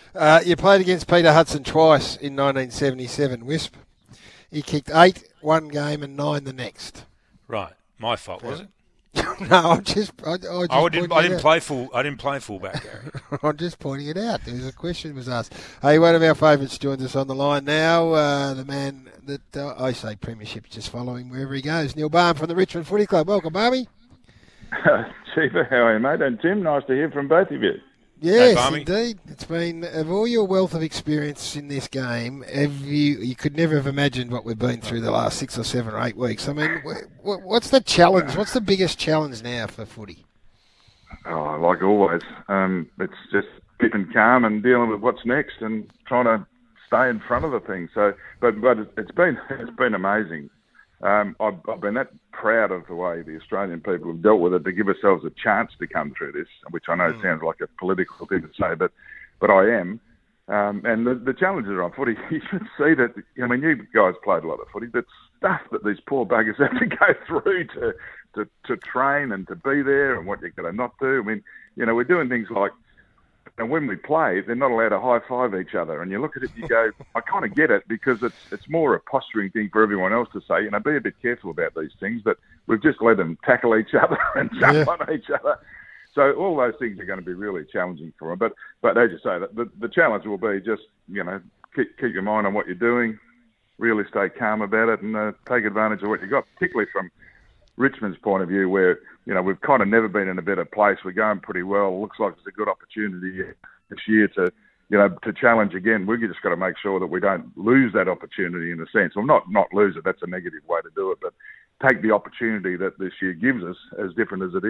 You played against Peter Hudson twice in 1977, Wisp. He kicked 8 one game and 9 the next. Right, my fault, was it? No, I didn't play fullback, Gary. I'm just pointing it out. There was a question was asked. Hey, one of our favourites joins us on the line now. The man that I say Premiership, just following wherever he goes. Neil Barham from the Richmond Footy Club. Welcome, Barmy. Cheaper, how are you, mate? And Tim, nice to hear from both of you. Yes, indeed. It's been, of all your wealth of experience in this game, you could never have imagined what we've been through the last 6 or 7 or 8 weeks. I mean, what's the challenge? What's the biggest challenge now for footy? Oh, like always, it's just keeping calm and dealing with what's next and trying to stay in front of the thing. So, but it's been amazing. I've been that proud of the way the Australian people have dealt with it to give ourselves a chance to come through this, which I know sounds like a political thing to say, but I am. And the challenges are on footy. You should see that. I mean, you guys played a lot of footy, but stuff that these poor buggers have to go through to train and to be there, and what you're going to not do. I mean, we're doing things like. And when we play, they're not allowed to high-five each other. And you look at it, you go, I kind of get it, because it's more a posturing thing for everyone else to say, be a bit careful about these things. But we've just let them tackle each other and jump on each other. So all those things are going to be really challenging for them. But as you say, the challenge will be just, keep your mind on what you're doing, really stay calm about it, and take advantage of what you got, particularly from Richmond's point of view, where we've kind of never been in a better place. We're going pretty well. Looks like it's a good opportunity this year to challenge again. We've just got to make sure that we don't lose that opportunity, in a sense. Well, not lose it. That's a negative way to do it, but take the opportunity that this year gives us, as different as it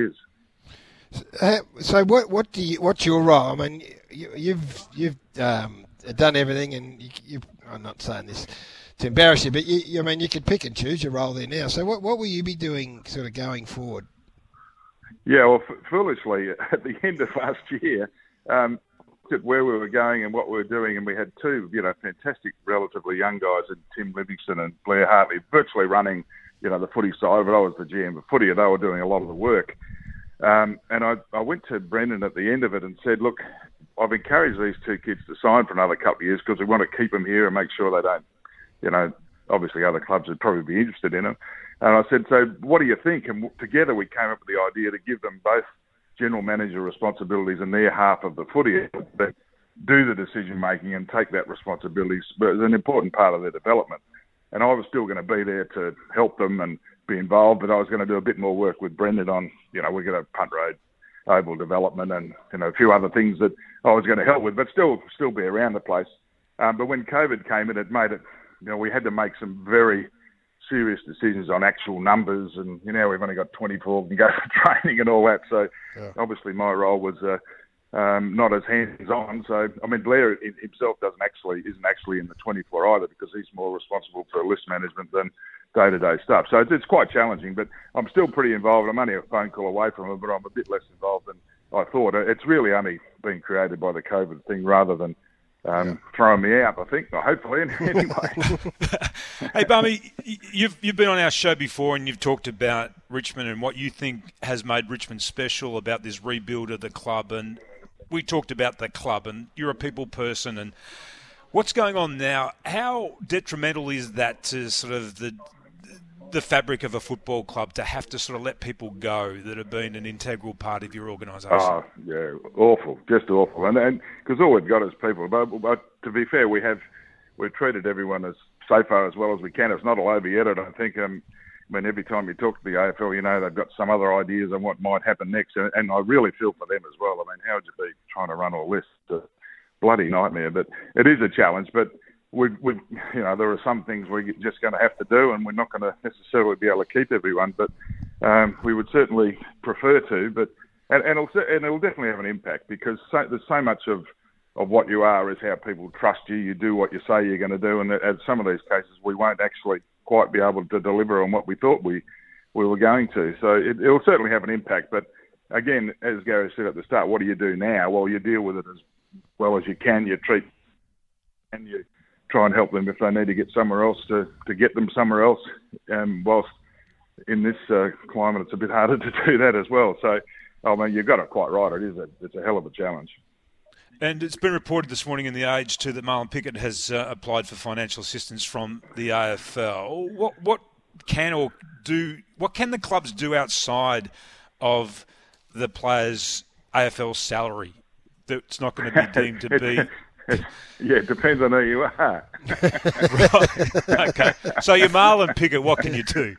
is. So what's your role? I mean, you've done everything, and I'm not saying this to embarrass you, but you could pick and choose your role there now. So what will you be doing sort of going forward? Yeah, well, foolishly, at the end of last year, at where we were going and what we were doing, and we had 2, fantastic, relatively young guys, in Tim Livingston and Blair Hartley, virtually running, the footy side, but I was the GM of footy, and they were doing a lot of the work. And I went to Brendan at the end of it and said, look, I've encouraged these 2 kids to sign for another couple of years because we want to keep them here and make sure they don't, obviously other clubs would probably be interested in them. And I said, so what do you think? And together we came up with the idea to give them both general manager responsibilities in their half of the footy, but do the decision-making and take that responsibility. But it's an important part of their development. And I was still going to be there to help them and be involved, but I was going to do a bit more work with Brendan on, we're going to punt road, oval development and, a few other things that I was going to help with, but still be around the place. But when COVID came in, it made it, we had to make some very serious decisions on actual numbers, and we've only got 24 and go for training and all that. So obviously my role was not as hands-on. So I mean, Blair himself isn't actually in the 24 either, because he's more responsible for list management than day-to-day stuff. So it's quite challenging, but I'm still pretty involved. I'm only a phone call away from it, but I'm a bit less involved than I thought. It's really only been created by the COVID thing rather than throwing me out, I think. Well, hopefully, anyway. Hey, Barmy, you've been on our show before and you've talked about Richmond and what you think has made Richmond special about this rebuild of the club. And we talked about the club, and you're a people person. And what's going on now? How detrimental is that to sort of the fabric of a football club, to have to sort of let people go that have been an integral part of your organisation? Oh, yeah, awful, just awful. And because all we've got is people. But to be fair, we've treated everyone as so far as well as we can. It's not all over yet, I don't think. I mean, every time you talk to the AFL, they've got some other ideas on what might happen next. And I really feel for them as well. I mean, how would you be trying to run all this? It's a bloody nightmare. But it is a challenge. But we there are some things we're just going to have to do, and we're not going to necessarily be able to keep everyone. But we would certainly prefer to. But and it'll definitely have an impact, because there's so much of what you are is how people trust you. You do what you say you're going to do, and in some of these cases we won't actually quite be able to deliver on what we thought we were going to. So it'll certainly have an impact. But again, as Gary said at the start, what do you do now? Well, you deal with it as well as you can. You treat and you try and help them if they need to get somewhere else to get them somewhere else. Whilst in this climate, it's a bit harder to do that as well. So, I mean, you've got it quite right. It's a hell of a challenge. And it's been reported this morning in The Age too that Marlon Pickett has applied for financial assistance from the AFL. What can the clubs do outside of the players' AFL salary that's not going to be deemed to be? Yeah, it depends on who you are. Right. Okay. So you're Marlon Pickett, what can you do?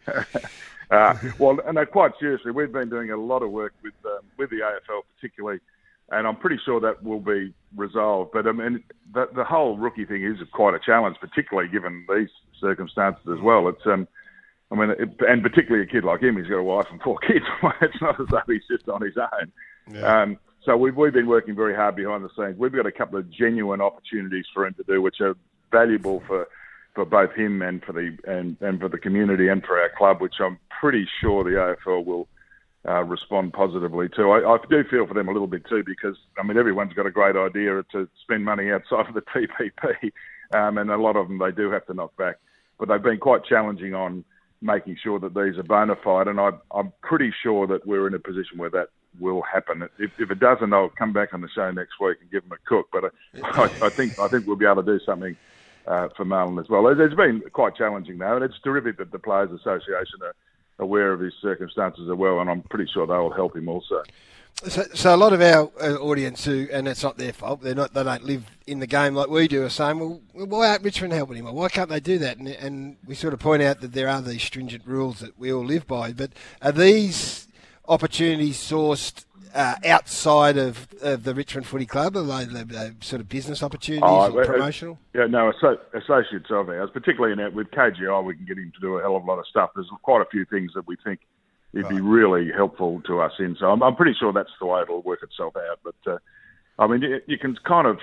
Well, no, quite seriously, we've been doing a lot of work with the AFL particularly, and I'm pretty sure that will be resolved. But I mean, the whole rookie thing is quite a challenge, particularly given these circumstances as well. It's and particularly a kid like him, he's got a wife and 4 kids. It's not as though he's just on his own. Yeah. So we've been working very hard behind the scenes. We've got a couple of genuine opportunities for him to do, which are valuable for both him and for the community and for our club, which I'm pretty sure the AFL will respond positively to. I do feel for them a little bit too, because I mean everyone's got a great idea to spend money outside of the TPP, and a lot of them they do have to knock back. But they've been quite challenging on making sure that these are bona fide, and I'm pretty sure that we're in a position where that will happen. If it doesn't, I'll come back on the show next week and give them a cook. But I think we'll be able to do something for Marlon as well. It's been quite challenging though, and it's terrific that the Players Association are aware of his circumstances as well, and I'm pretty sure they will help him also. So a lot of our audience and it's not their fault, they don't live in the game like we do, are saying, well, why aren't Richmond helping him? Or why can't they do that? And we sort of point out that there are these stringent rules that we all live by. But are these opportunities sourced outside of the Richmond Footy Club? Are they sort of business opportunities or promotional? Yeah, no, associates of ours, particularly with KGI, we can get him to do a hell of a lot of stuff. There's quite a few things that we think it'd be really helpful to us in. So I'm pretty sure that's the way it'll work itself out. But, I mean, you can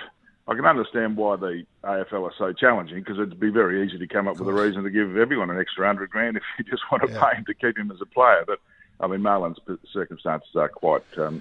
I can understand why the AFL are so challenging, because it'd be very easy to come up with a reason to give everyone an extra $100,000 if you just want to pay him to keep him as a player. But, I mean, Marlon's circumstances are quite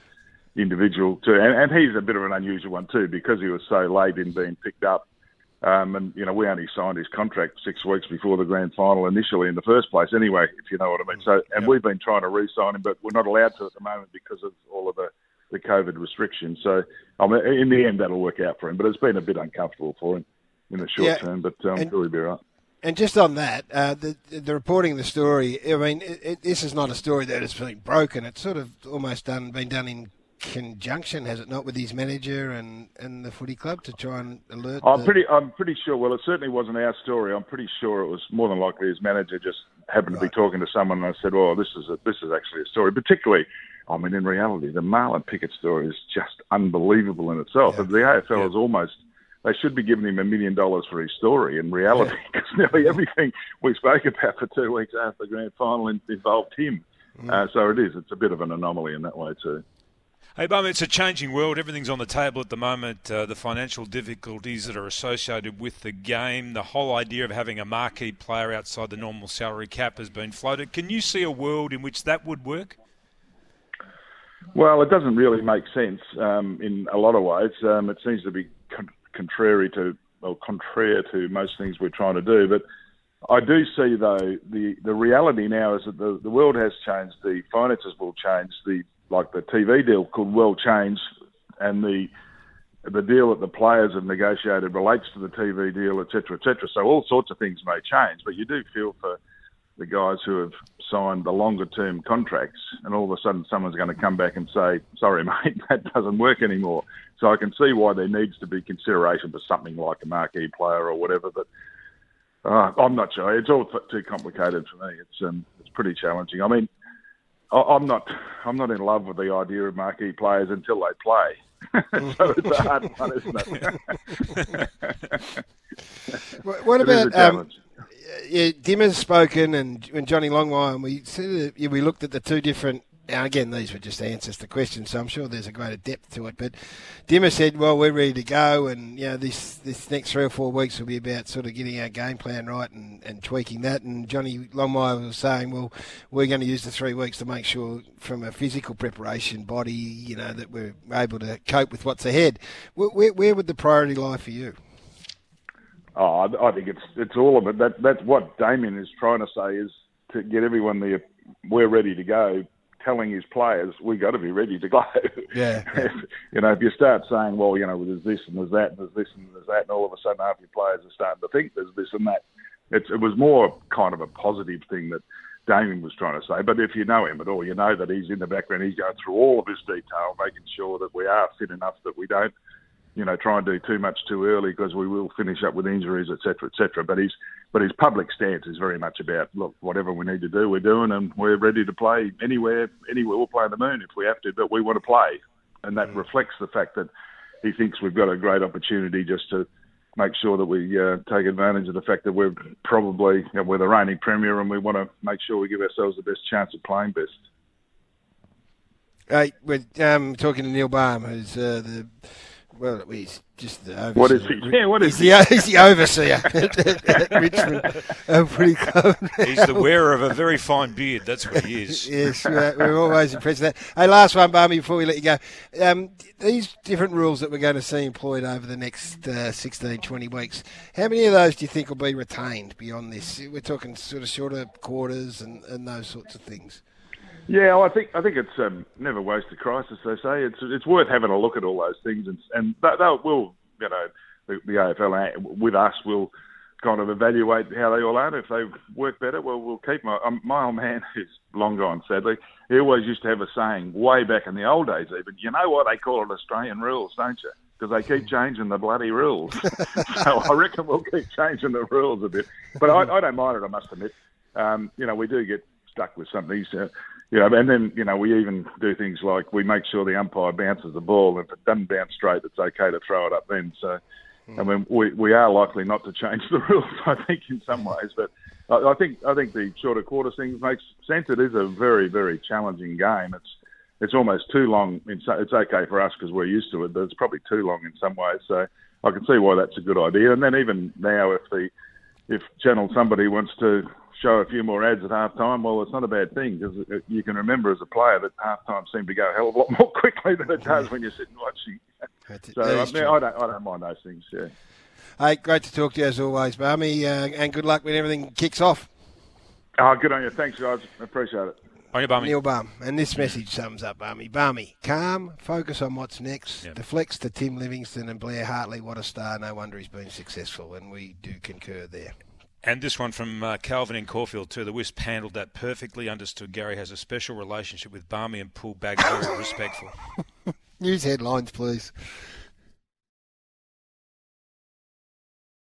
individual too. And he's a bit of an unusual one too, because he was so late in being picked up. And, you know, we only signed his contract 6 weeks before the grand final initially in the first place anyway, if you know what I mean. So, and we've been trying to re-sign him, but we're not allowed to at the moment because of all of the COVID restrictions. So, I mean, in the end, that'll work out for him. But it's been a bit uncomfortable for him in the short term, but I'm sure he'll be all right. And just on that, the reporting of the story, I mean, this is not a story that has been broken. It's sort of almost been done in conjunction, has it not, with his manager and the footy club to try and alert? I'm pretty sure. Well, it certainly wasn't our story. I'm pretty sure it was more than likely his manager just happened to be talking to someone, and I said, "Oh, this is actually a story." Particularly, I mean, in reality, the Marlon Pickett story is just unbelievable in itself. Yeah. The AFL is almost. They should be giving him $1 million for his story in reality, because nearly everything we spoke about for 2 weeks after the grand final involved him. So it is. It's a bit of an anomaly in that way too. Hey, Bum, it's a changing world. Everything's on the table at the moment. The financial difficulties that are associated with the game, the whole idea of having a marquee player outside the normal salary cap has been floated. Can you see a world in which that would work? Well, it doesn't really make sense in a lot of ways. It seems to be contrary to most things we're trying to do. But I do see, though, the reality now is that the world has changed. The finances will change. Like the TV deal could well change, and the deal that the players have negotiated relates to the TV deal, et cetera, et cetera. So all sorts of things may change, but you do feel for the guys who have signed the longer-term contracts, and all of a sudden someone's going to come back and say, "Sorry, mate, that doesn't work anymore." So I can see why there needs to be consideration for something like a marquee player or whatever, but I'm not sure. It's all too complicated for me. It's pretty challenging. I mean, I'm not in love with the idea of marquee players until they play. So it's a hard one, isn't it? What about Dimmer's spoken, and when Johnny Longmire, and we looked at the two different. And again, these were just answers to questions, so I'm sure there's a greater depth to it. But Dimmer said, "Well, we're ready to go, and you know, this next 3 or 4 weeks will be about sort of getting our game plan right and tweaking that." And Johnny Longmire was saying, "Well, we're going to use the 3 weeks to make sure, from a physical preparation body, you know, that we're able to cope with what's ahead." Where would the priority lie for you? Oh, I think it's all of it. That's what Damien is trying to say, is to get everyone we're ready to go telling his players, we got to be ready to go. Yeah. If you start saying, well, there's this and there's that and there's this and there's that, and all of a sudden half your players are starting to think there's this and that. It was more kind of a positive thing that Damien was trying to say. But if you know him at all, you know that he's in the background. He's going through all of this detail, making sure that we are fit enough that we don't, try and do too much too early, because we will finish up with injuries, etc., etc. But his public stance is very much about, look, whatever we need to do, we're doing, and we're ready to play anywhere. We'll play on the moon if we have to, but we want to play. And that reflects the fact that he thinks we've got a great opportunity just to make sure that we take advantage of the fact that we're probably we're the reigning premier, and we want to make sure we give ourselves the best chance of playing best. Hey, we're talking to Neil Balme, who's he's just the overseer. What is he? Yeah, what is he? He's the overseer at Richmond. Pretty cool. He's the wearer of a very fine beard. That's what he is. Yes, we're always impressed with that. Hey, last one, Balme, before we let you go. These different rules that we're going to see employed over the next 16, 20 weeks, how many of those do you think will be retained beyond this? We're talking sort of shorter quarters and those sorts of things. Yeah, well, I think it's never waste a crisis, they say. It's worth having a look at all those things, and we'll, the AFL with us will kind of evaluate how they all are. And if they work better, well, we'll keep my old man, who's long gone, sadly. He always used to have a saying way back in the old days, even. You know what they call it, Australian rules, don't you? Because they keep changing the bloody rules. So I reckon we'll keep changing the rules a bit. But I don't mind it, I must admit. We do get stuck with some of these. And then, we even do things like we make sure the umpire bounces the ball. If it doesn't bounce straight, it's okay to throw it up then. So, we are likely not to change the rules, I think, in some ways. But I think the shorter quarter thing makes sense. It is a very, very challenging game. It's almost too long. It's okay for us because we're used to it, but it's probably too long in some ways. So I can see why that's a good idea. And then even now, if Channel somebody wants to show a few more ads at halftime, well, it's not a bad thing, because you can remember as a player that halftime seemed to go a hell of a lot more quickly than it does when you're sitting watching. So I don't mind those things. Yeah. Hey, great to talk to you as always, Balme, and good luck when everything kicks off. Oh, good on you. Thanks, guys. I appreciate it. On you, Balme. Neil Balme, and this message sums up Balme. Balme, calm, focus on what's next. Yep. Deflects to Tim Livingston and Blair Hartley. What a star! No wonder he's been successful, and we do concur there. And this one from Calvin in Caulfield too. The Wisp handled that perfectly. Understood Gary has a special relationship with Balme and pulled back very respectful. News headlines, please.